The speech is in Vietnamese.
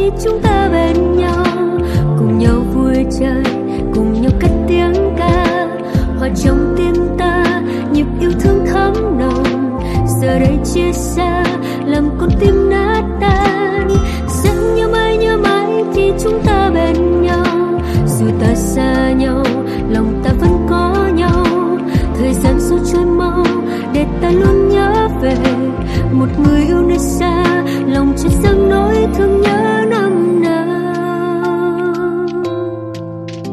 khi chúng ta bên nhau, cùng nhau vui chơi, cùng nhau cất tiếng ca, hòa trong tim ta nhịp yêu thương thắm nồng. Giờ đây chia xa làm con tim nát tan, sẽ nhớ mãi khi chúng ta bên nhau. Dù ta xa nhau, lòng ta vẫn có nhau. Thời gian sao trôi mau để ta luôn nhớ về một người yêu nơi xa, lòng chợt dâng nỗi thương nhớ.